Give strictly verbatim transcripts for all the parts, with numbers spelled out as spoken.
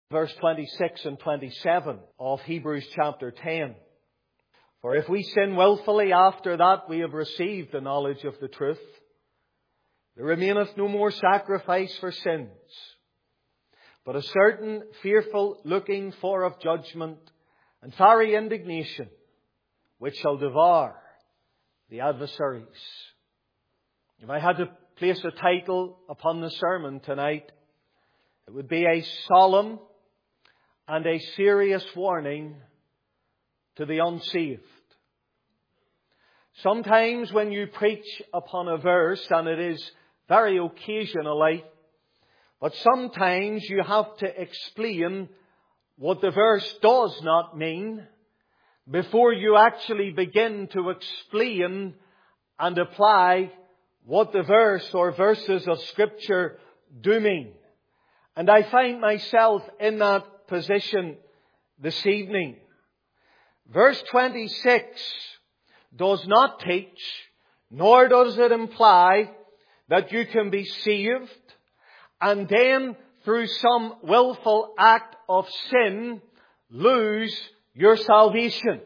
Verse twenty-six and twenty-seven of Hebrews chapter ten. For if we sin willfully, after that we have received the knowledge of the truth, there remaineth no more sacrifice for sins, but a certain fearful looking for of judgment and fiery indignation, which shall devour the adversaries. If I had to place a title upon the sermon tonight, it would be a solemn and a serious warning to the unsaved. Sometimes when you preach upon a verse, and it is very occasionally, but sometimes you have to explain what the verse does not mean before you actually begin to explain and apply what the verse or verses of Scripture do mean. And I find myself in that position this evening. Verse twenty-six does not teach, nor does it imply that you can be saved and then through some willful act of sin lose your salvation.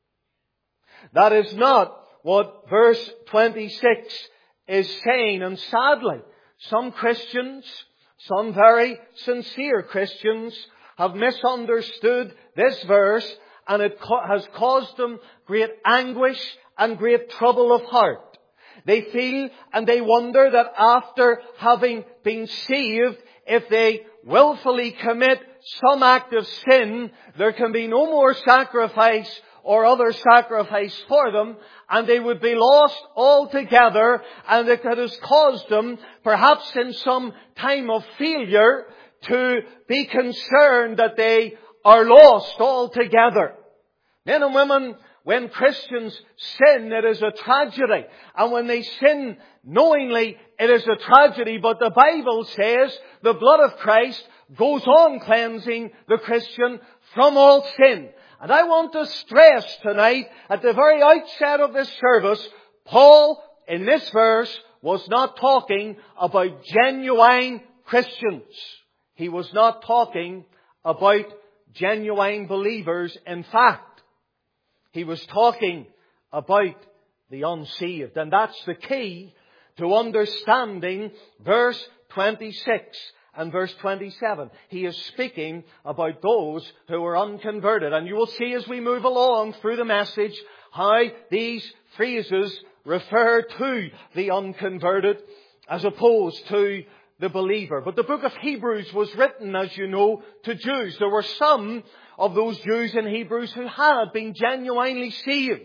That is not what verse twenty-six is saying. And sadly, some Christians, some very sincere Christians, have misunderstood this verse, and it has caused them great anguish and great trouble of heart. They feel and they wonder that after having been saved, if they willfully commit some act of sin, there can be no more sacrifice or other sacrifice for them, and they would be lost altogether, and it has caused them, perhaps in some time of failure, to be concerned that they are lost altogether. Men and women, when Christians sin, it is a tragedy. And when they sin knowingly, it is a tragedy. But the Bible says the blood of Christ goes on cleansing the Christian from all sin. And I want to stress tonight, at the very outset of this service, Paul, in this verse, was not talking about genuine Christians. He was not talking about genuine believers. In fact, he was talking about the unsaved. And that's the key to understanding verse twenty-six and verse twenty-seven. He is speaking about those who are unconverted. And you will see as we move along through the message how these phrases refer to the unconverted as opposed to the believer. But the book of Hebrews was written, as you know, to Jews. There were some of those Jews in Hebrews who had been genuinely saved.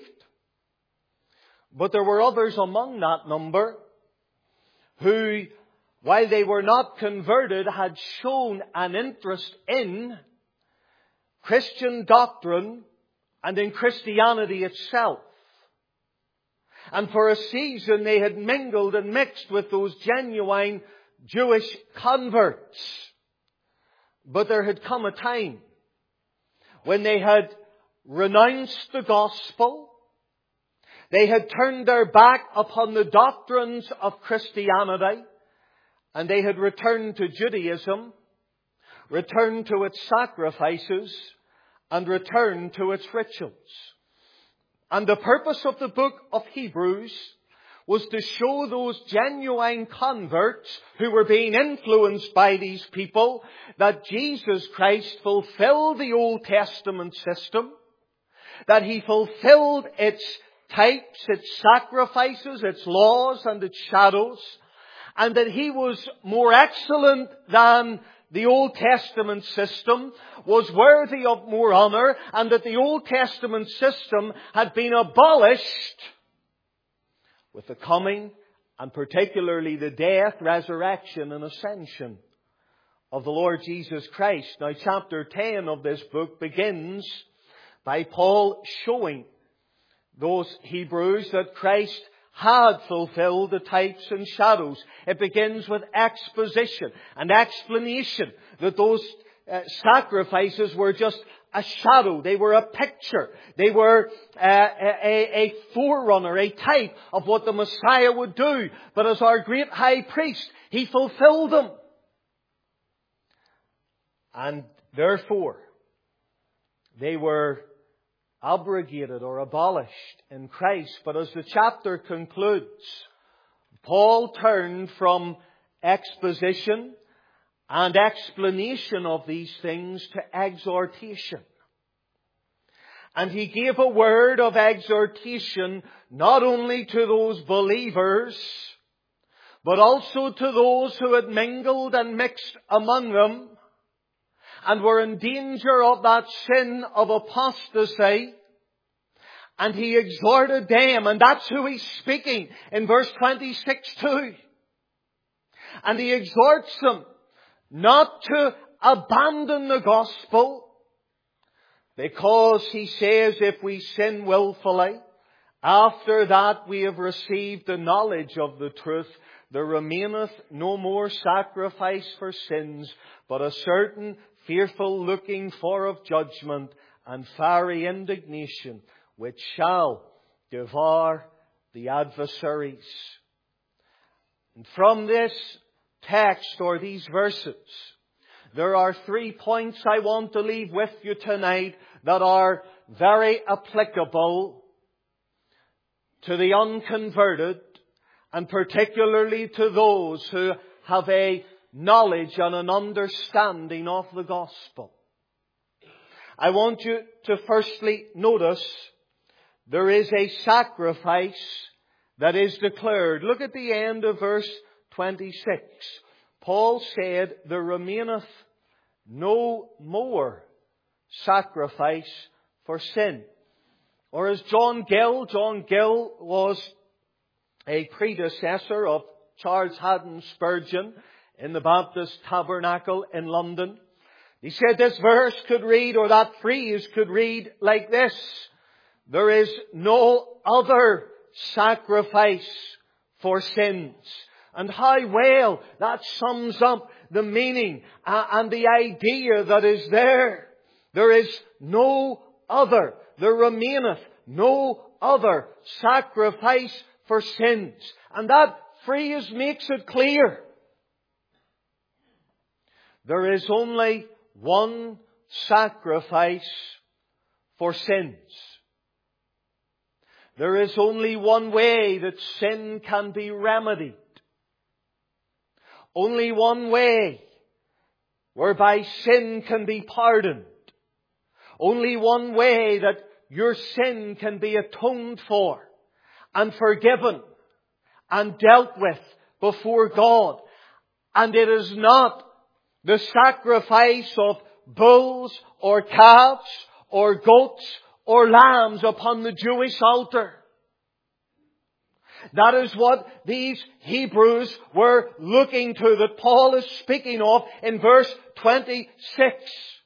But there were others among that number who, while they were not converted, had shown an interest in Christian doctrine and in Christianity itself. And for a season they had mingled and mixed with those genuine Jewish converts. But there had come a time when they had renounced the gospel. They had turned their back upon the doctrines of Christianity, and they had returned to Judaism, returned to its sacrifices, and returned to its rituals. And the purpose of the book of Hebrews was to show those genuine converts who were being influenced by these people that Jesus Christ fulfilled the Old Testament system, that He fulfilled its types, its sacrifices, its laws and its shadows, and that He was more excellent than the Old Testament system, was worthy of more honor, and that the Old Testament system had been abolished with the coming, and particularly the death, resurrection and ascension of the Lord Jesus Christ. Now, chapter ten of this book begins by Paul showing those Hebrews that Christ had fulfilled the types and shadows. It begins with exposition and explanation that those uh, sacrifices were just a shadow. They were a picture. They were uh, a, a forerunner, a type of what the Messiah would do. But as our great high priest, He fulfilled them. And Therefore, they were abrogated or abolished in Christ. But as the chapter concludes, Paul turned from exposition and explanation of these things to exhortation. And he gave a word of exhortation not only to those believers, but also to those who had mingled and mixed among them and were in danger of that sin of apostasy. And he exhorted them, and that's who he's speaking in verse twenty-six too. And he exhorts them not to abandon the gospel, because he says if we sin willfully, after that we have received the knowledge of the truth, there remaineth no more sacrifice for sins, but a certain fearful looking for of judgment and fiery indignation, which shall devour the adversaries. And from this text or these verses, there are three points I want to leave with you tonight that are very applicable to the unconverted, and particularly to those who have a knowledge and an understanding of the gospel. I want you to firstly notice there is a sacrifice that is declared. Look at the end of verse twenty-six. Paul said, there remaineth no more sacrifice for sin. Or as John Gill, John Gill was a predecessor of Charles Haddon Spurgeon in the Baptist Tabernacle in London. He said this verse could read, or that phrase could read like this: there is no other sacrifice for sins. And how well that sums up the meaning and the idea that is there. There is no other. There remaineth no other sacrifice for sins. And that phrase makes it clear. There is only one sacrifice for sins. There is only one way that sin can be remedied. Only one way whereby sin can be pardoned. Only one way that your sin can be atoned for and forgiven and dealt with before God. And it is not the sacrifice of bulls or calves or goats or lambs upon the Jewish altar. That is what these Hebrews were looking to, that Paul is speaking of in verse twenty-six.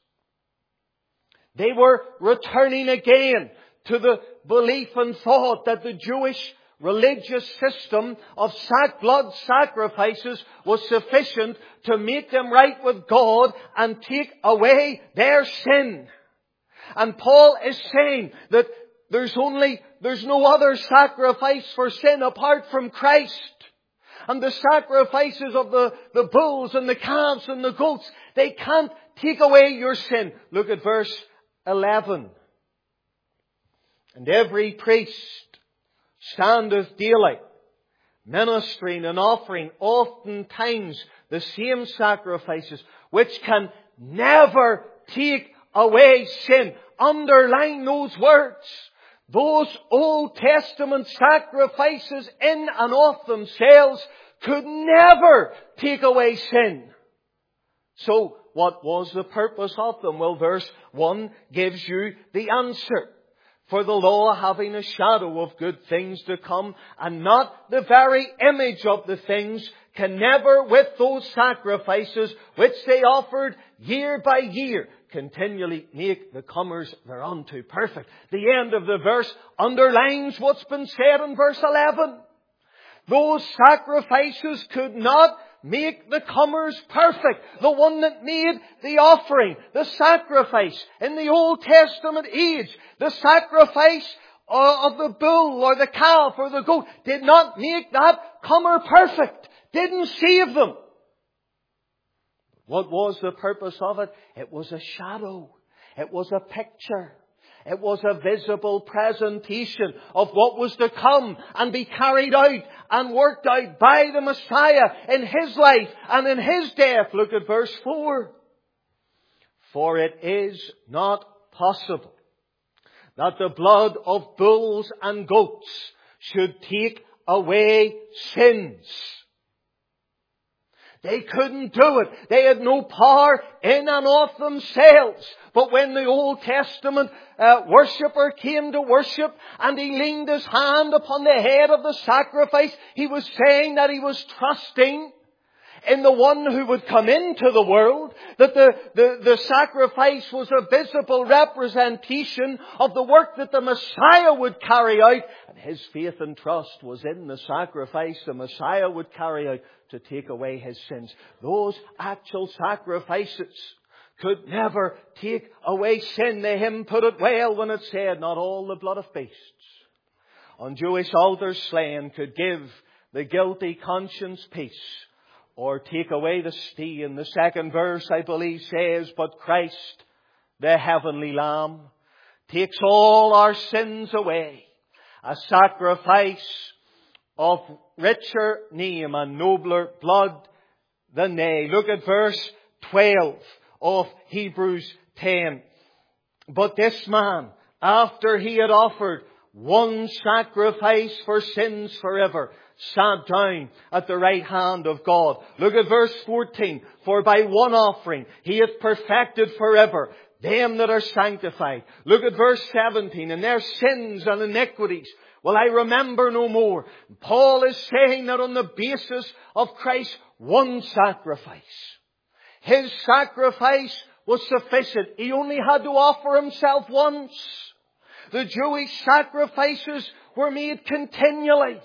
They were returning again to the belief and thought that the Jewish religious system of sac- blood sacrifices was sufficient to make them right with God and take away their sin. And Paul is saying that there's only, there's no other sacrifice for sin apart from Christ. And the sacrifices of the, the bulls and the calves and the goats, they can't take away your sin. Look at verse eleven. And every priest standeth daily, ministering and offering oftentimes the same sacrifices, which can never take away sin. Underline those words. Those Old Testament sacrifices in and of themselves could never take away sin. So what was the purpose of them? Well, verse one gives you the answer. For the law, having a shadow of good things to come, and not the very image of the things, can never with those sacrifices which they offered year by year continually make the comers thereunto perfect. The end of the verse underlines what's been said in verse eleven. Those sacrifices could not make the comers perfect. The one that made the offering, the sacrifice in the Old Testament age, the sacrifice of the bull or the calf or the goat, did not make that comer perfect. Didn't save them. What was the purpose of it? It was a shadow. It was a picture. It was a visible presentation of what was to come and be carried out and worked out by the Messiah in His life and in His death. Look at verse four. For it is not possible that the blood of bulls and goats should take away sins. They couldn't do it. They had no power in and of themselves. But when the Old Testament uh, worshipper came to worship and he leaned his hand upon the head of the sacrifice, he was saying that he was trusting in the one who would come into the world, that the, the, the sacrifice was a visible representation of the work that the Messiah would carry out. And his faith and trust was in the sacrifice the Messiah would carry out to take away his sins. Those actual sacrifices could never take away sin. The hymn put it well when it said, not all the blood of beasts on Jewish altars slain could give the guilty conscience peace, or take away the stain. The second verse, I believe, says, but Christ, the heavenly Lamb, takes all our sins away. A sacrifice of richer name and nobler blood than they. Look at verse twelve of Hebrews ten. But this man, after he had offered one sacrifice for sins forever, sat down at the right hand of God. Look at verse fourteen. For by one offering he hath perfected forever them that are sanctified. Look at verse seventeen. And their sins and iniquities will I remember no more. Paul is saying that on the basis of Christ's one sacrifice, His sacrifice was sufficient. He only had to offer Himself once. The Jewish sacrifices were made continually.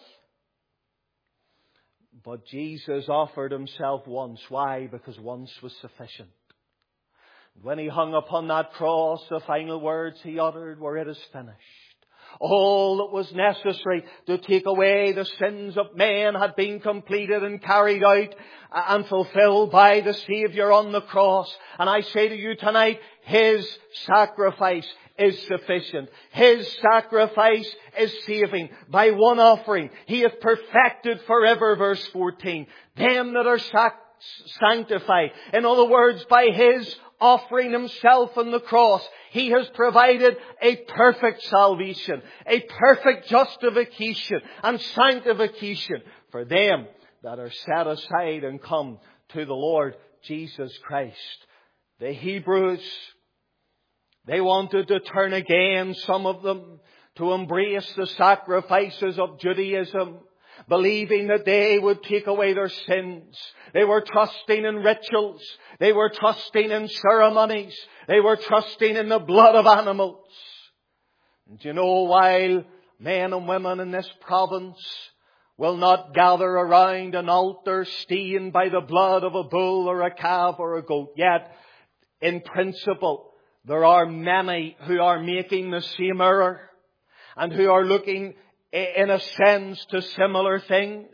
But Jesus offered Himself once. Why? Because once was sufficient. When He hung upon that cross, the final words He uttered were, it is finished. All that was necessary to take away the sins of men had been completed and carried out and fulfilled by the Saviour on the cross. And I say to you tonight, His sacrifice is sufficient. His sacrifice is saving. By one offering, He hath perfected forever, verse fourteen, them that are sac- sanctified. In other words, by His offering Himself on the cross, He has provided a perfect salvation, a perfect justification and sanctification for them that are set aside and come to the Lord Jesus Christ. The Hebrews, they wanted to turn again, some of them, to embrace the sacrifices of Judaism, believing that they would take away their sins. They were trusting in rituals. They were trusting in ceremonies. They were trusting in the blood of animals. And you know, while men and women in this province will not gather around an altar stained by the blood of a bull or a calf or a goat, yet, in principle, there are many who are making the same error and who are looking, in a sense, to similar things.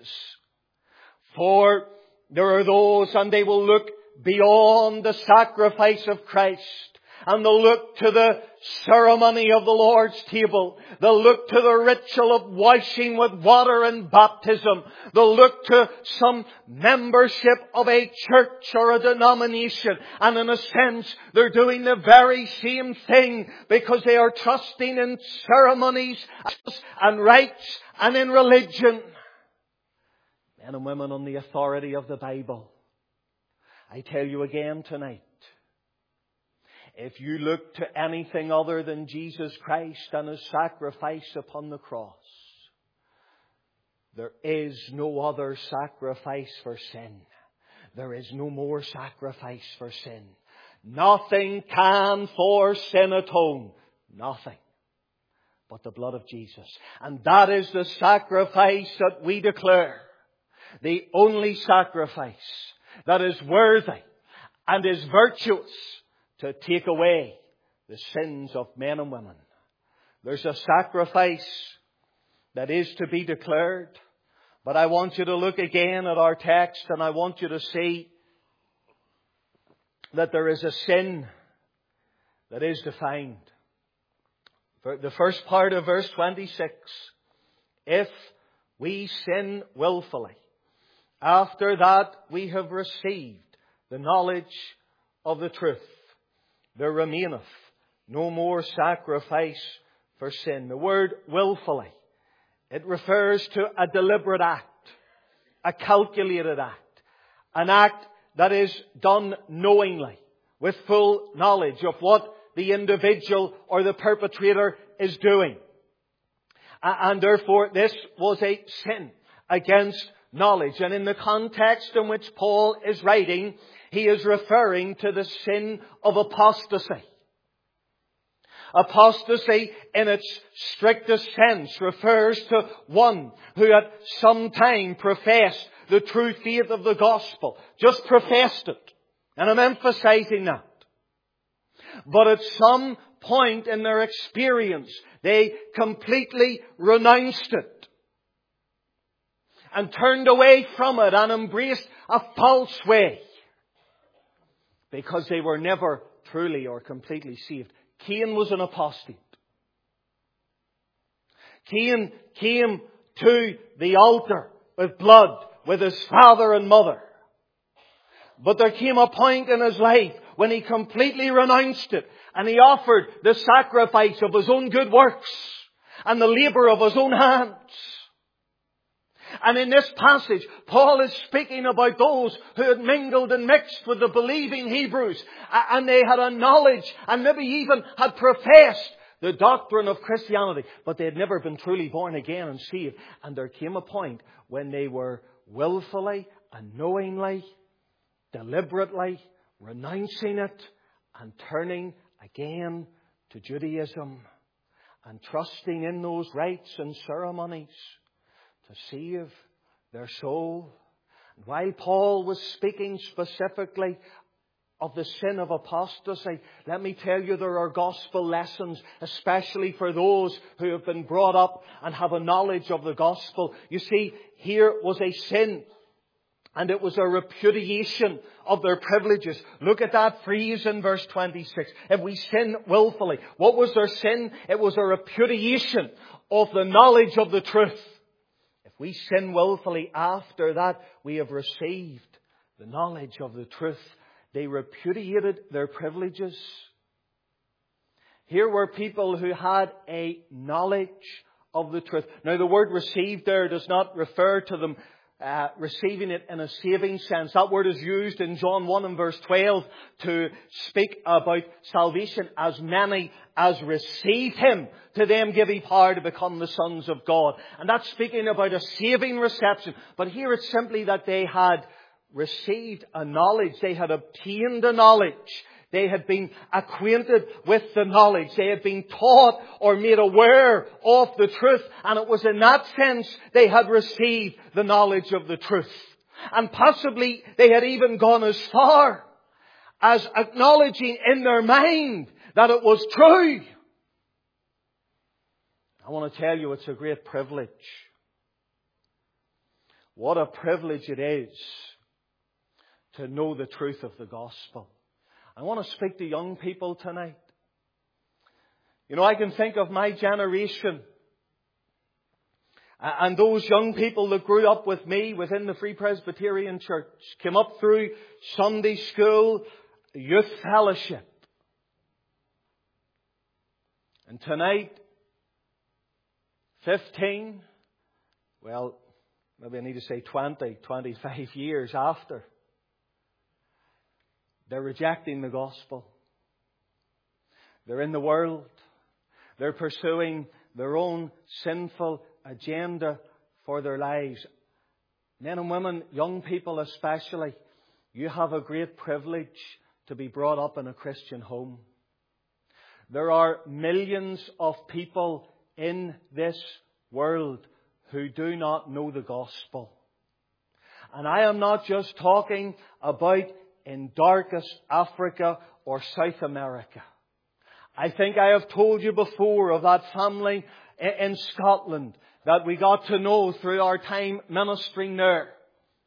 For there are those, and they will look beyond the sacrifice of Christ, and they'll look to the ceremony of the Lord's table. They'll look to the ritual of washing with water and baptism. They'll look to some membership of a church or a denomination. And in a sense, they're doing the very same thing, because they are trusting in ceremonies and rites and in religion. Men and women on the authority of the Bible, I tell you again tonight, if you look to anything other than Jesus Christ and His sacrifice upon the cross, there is no other sacrifice for sin. There is no more sacrifice for sin. Nothing can for sin atone. Nothing but the blood of Jesus. And that is the sacrifice that we declare. The only sacrifice that is worthy and is virtuous to take away the sins of men and women. There's a sacrifice that is to be declared. But I want you to look again at our text, and I want you to see that there is a sin that is defined. For the first part of verse twenty-six, if we sin willfully, after that we have received the knowledge of the truth, there remaineth no more sacrifice for sin. The word willfully, it refers to a deliberate act, a calculated act, an act that is done knowingly, with full knowledge of what the individual or the perpetrator is doing. And therefore this was a sin against knowledge. And in the context in which Paul is writing, he is referring to the sin of apostasy. Apostasy in its strictest sense refers to one who at some time professed the true faith of the gospel. Just professed it. And I'm emphasizing that. But at some point in their experience, they completely renounced it and turned away from it and embraced a false way because they were never truly or completely saved. Cain was an apostate. Cain came to the altar with blood, with his father and mother. But there came a point in his life when he completely renounced it and he offered the sacrifice of his own good works and the labour of his own hands. And in this passage, Paul is speaking about those who had mingled and mixed with the believing Hebrews. And they had a knowledge and maybe even had professed the doctrine of Christianity. But they had never been truly born again and saved. And there came a point when they were willfully and knowingly, deliberately renouncing it and turning again to Judaism and trusting in those rites and ceremonies to save their soul. And while Paul was speaking specifically of the sin of apostasy, let me tell you there are gospel lessons, especially for those who have been brought up and have a knowledge of the gospel. You see, here was a sin, and it was a repudiation of their privileges. Look at that phrase in verse twenty-six. If we sin willfully, what was their sin? It was a repudiation of the knowledge of the truth. If we sin willfully, after that we have received the knowledge of the truth. They repudiated their privileges. Here were people who had a knowledge of the truth. Now the word received there does not refer to them uh, receiving it in a saving sense. That word is used in John one and verse twelve to speak about salvation. As many as received Him, to them give He power to become the sons of God. And that's speaking about a saving reception. But here it's simply that they had received a knowledge. They had obtained a knowledge. They had been acquainted with the knowledge. They had been taught or made aware of the truth. And it was in that sense they had received the knowledge of the truth. And possibly they had even gone as far as acknowledging in their mind that it was true. I want to tell you, it's a great privilege. What a privilege it is to know the truth of the gospel. I want to speak to young people tonight. You know, I can think of my generation and those young people that grew up with me within the Free Presbyterian Church, came up through Sunday school, youth fellowship. And tonight, fifteen, well, maybe I need to say twenty, twenty-five years after, they're rejecting the gospel. They're in the world. They're pursuing their own sinful agenda for their lives. Men and women, young people especially, you have a great privilege to be brought up in a Christian home. There are millions of people in this world who do not know the gospel. And I am not just talking about in darkest Africa or South America. I think I have told you before of that family in Scotland that we got to know through our time ministering there.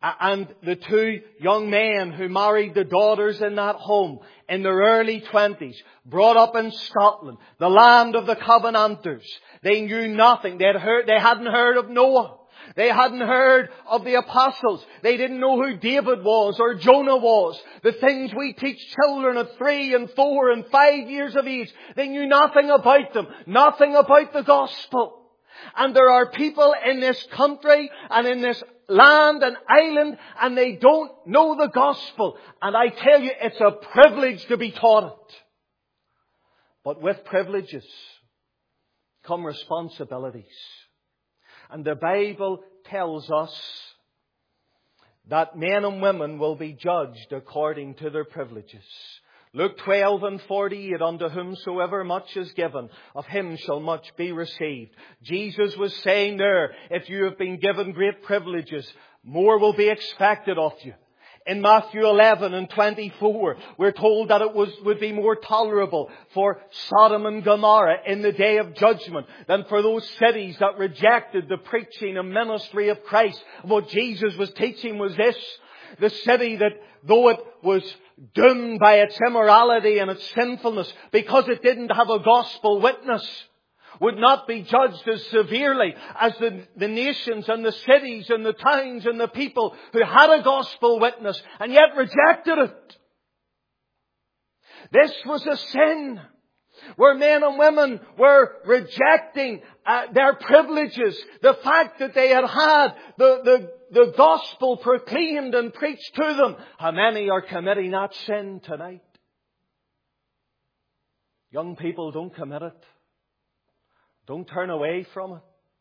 and the two young men who married the daughters in that home in their early twenties, brought up in Scotland, the land of the Covenanters. They knew nothing. They had heard, they hadn't heard of Noah. They hadn't heard of the apostles. They didn't know who David was or Jonah was. The things we teach children at three and four and five years of age. They knew nothing about them. Nothing about the gospel. And there are people in this country and in this land and island, and they don't know the gospel. And I tell you, it's a privilege to be taught it. But with privileges come responsibilities. And the Bible tells us that men and women will be judged according to their privileges. Luke twelve and forty-eight, unto whomsoever much is given, of him shall much be received. Jesus was saying there, if you have been given great privileges, more will be expected of you. In Matthew eleven and twenty-four, we're told that it was, would be more tolerable for Sodom and Gomorrah in the day of judgment than for those cities that rejected the preaching and ministry of Christ. What Jesus was teaching was this: the city that, though it was doomed by its immorality and its sinfulness, because it didn't have a gospel witness, would not be judged as severely as the, the nations and the cities and the towns and the people who had a gospel witness and yet rejected it. This was a sin where men and women were rejecting uh, their privileges. The fact that they had had the, the, the gospel proclaimed and preached to them. How many are committing that sin tonight? Young people, don't commit it. Don't turn away from it.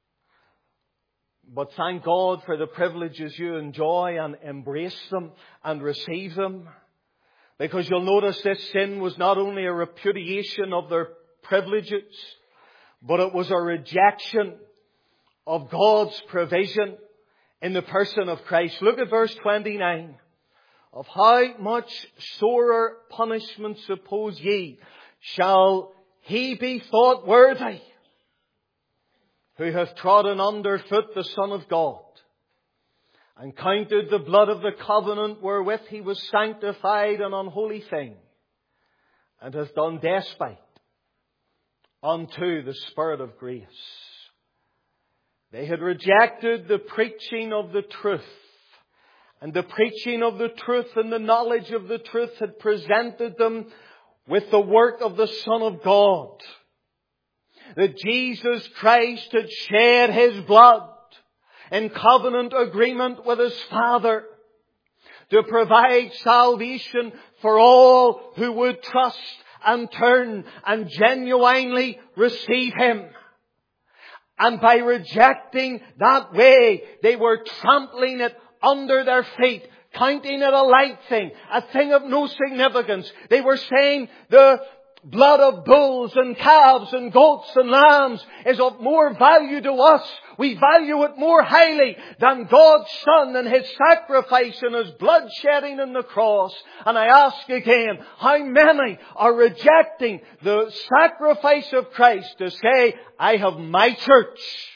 But thank God for the privileges you enjoy, and embrace them and receive them. Because you'll notice this sin was not only a repudiation of their privileges, but it was a rejection of God's provision in the person of Christ. Look at verse twenty-nine. Of how much sorer punishment, suppose ye, shall he be thought worthy, who hath trodden under foot the Son of God, and counted the blood of the covenant wherewith he was sanctified an unholy thing, and hath done despite unto the Spirit of grace. They had rejected the preaching of the truth, and the preaching of the truth and the knowledge of the truth had presented them with the work of the Son of God. That Jesus Christ had shed His blood in covenant agreement with His Father to provide salvation for all who would trust and turn and genuinely receive Him. And by rejecting that way, they were trampling it under their feet, counting it a light thing, a thing of no significance. They were saying the blood of bulls and calves and goats and lambs is of more value to us. We value it more highly than God's Son and His sacrifice and His blood shedding on the cross. And I ask again, how many are rejecting the sacrifice of Christ to say, I have my church,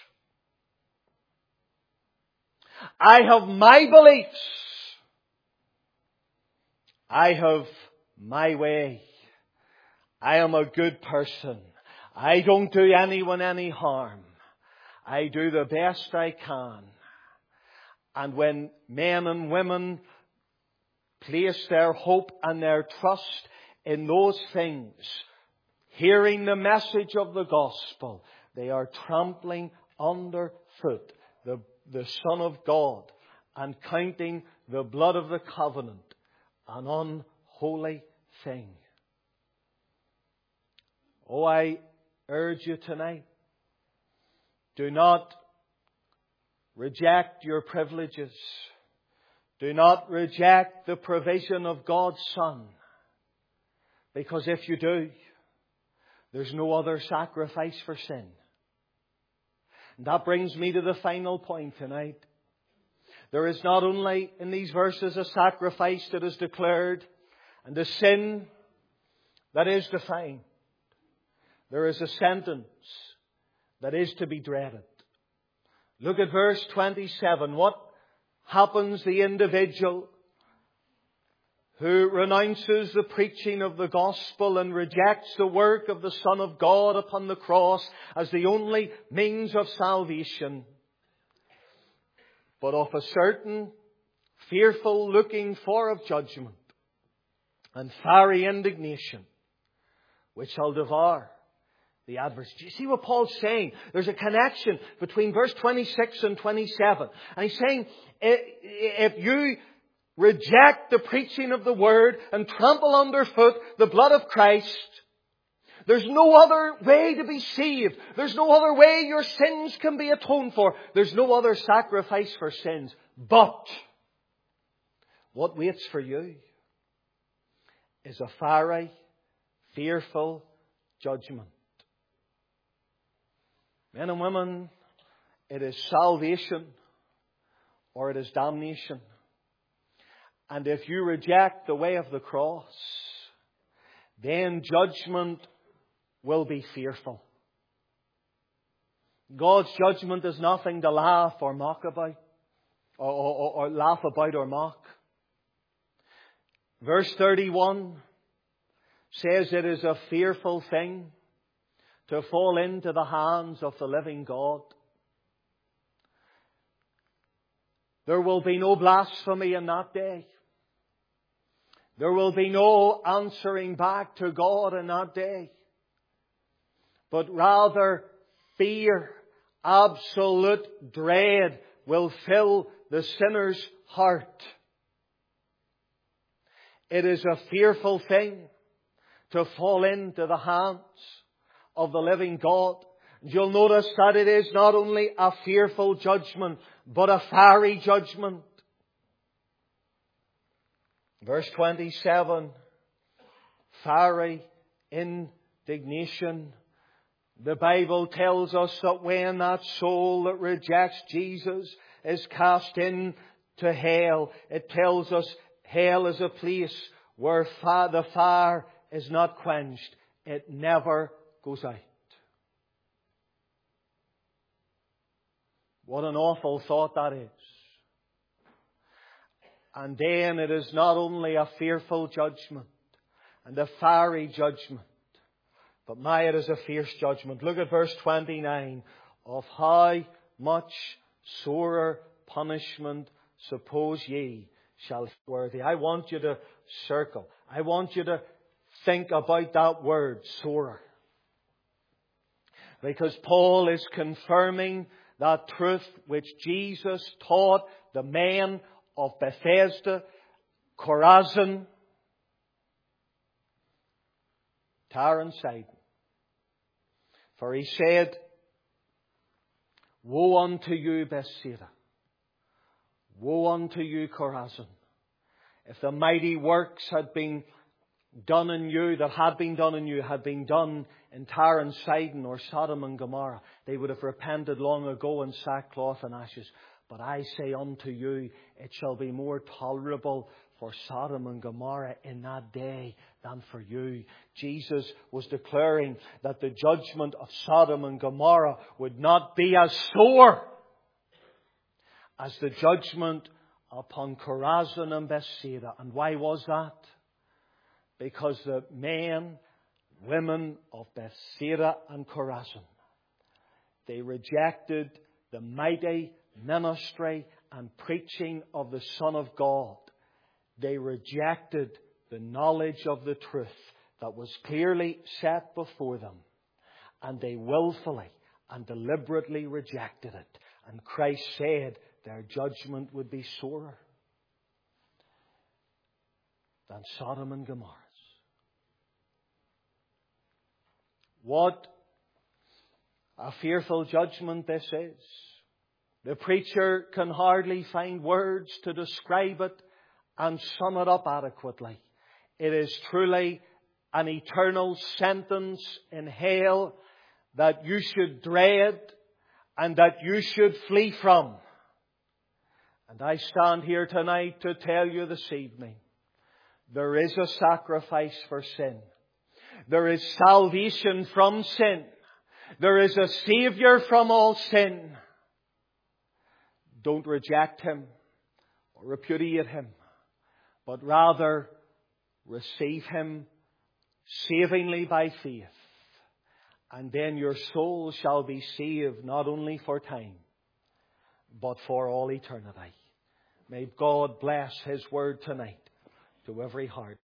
I have my beliefs, I have my way, I am a good person, I don't do anyone any harm, I do the best I can. And when men and women place their hope and their trust in those things, hearing the message of the gospel, they are trampling underfoot the, the Son of God and counting the blood of the covenant an unholy thing. Oh, I urge you tonight, do not reject your privileges. Do not reject the provision of God's Son. Because if you do, there's no other sacrifice for sin. And that brings me to the final point tonight. There is not only in these verses a sacrifice that is declared and a sin that is defined. There is a sentence that is to be dreaded. Look at verse twenty-seven. What happens the individual who renounces the preaching of the gospel and rejects the work of the Son of God upon the cross as the only means of salvation, but of a certain fearful looking for of judgment and fiery indignation, which shall devour the adverse. Do you see what Paul's saying? There's a connection between verse twenty-six and twenty-seven. And he's saying, if you reject the preaching of the Word and trample underfoot the blood of Christ, there's no other way to be saved. There's no other way your sins can be atoned for. There's no other sacrifice for sins. But what waits for you is a fiery, fearful judgment. Men and women, it is salvation or it is damnation. And if you reject the way of the cross, then judgment will be fearful. God's judgment is nothing to laugh or mock about, or, or, or laugh about or mock. Verse thirty-one says it is a fearful thing to fall into the hands of the living God. There will be no blasphemy in that day. There will be no answering back to God in that day. But rather fear, absolute dread will fill the sinner's heart. It is a fearful thing to fall into the hands of the living God. You'll notice that it is not only a fearful judgment, but a fiery judgment. Verse twenty-seven, fiery indignation. The Bible tells us that when that soul that rejects Jesus is cast into hell, it tells us hell is a place where fi- the fire is not quenched. It never goes out. What an awful thought that is. And then it is not only a fearful judgment and a fiery judgment, but my, it is a fierce judgment. Look at verse twenty-nine. Of how much sorer punishment suppose ye shall worthy. I want you to circle. I want you to think about that word, sorer. Because Paul is confirming that truth which Jesus taught the men of Bethesda, Chorazin, Tyre and Sidon. For he said, woe unto you, Bethsaida. Woe unto you, Chorazin. If the mighty works had been done in you, that had been done in you, had been done in Tyre and Sidon or Sodom and Gomorrah, they would have repented long ago in sackcloth and ashes. But I say unto you, it shall be more tolerable for Sodom and Gomorrah in that day than for you. Jesus was declaring that the judgment of Sodom and Gomorrah would not be as sore as the judgment upon Chorazin and Bethsaida. And why was that? Because the men, women of Bethsaida and Chorazin, they rejected the mighty ministry and preaching of the Son of God. They rejected the knowledge of the truth that was clearly set before them. And they willfully and deliberately rejected it. And Christ said their judgment would be sorer than Sodom and Gomorrah's. What a fearful judgment this is. The preacher can hardly find words to describe it and sum it up adequately. It is truly an eternal sentence in hell that you should dread and that you should flee from. And I stand here tonight to tell you this evening, there is a sacrifice for sin. There is salvation from sin. There is a Saviour from all sin. Don't reject Him. or repudiate Him, but rather receive Him savingly by faith. And then your soul shall be saved not only for time, but for all eternity. May God bless His word tonight to every heart.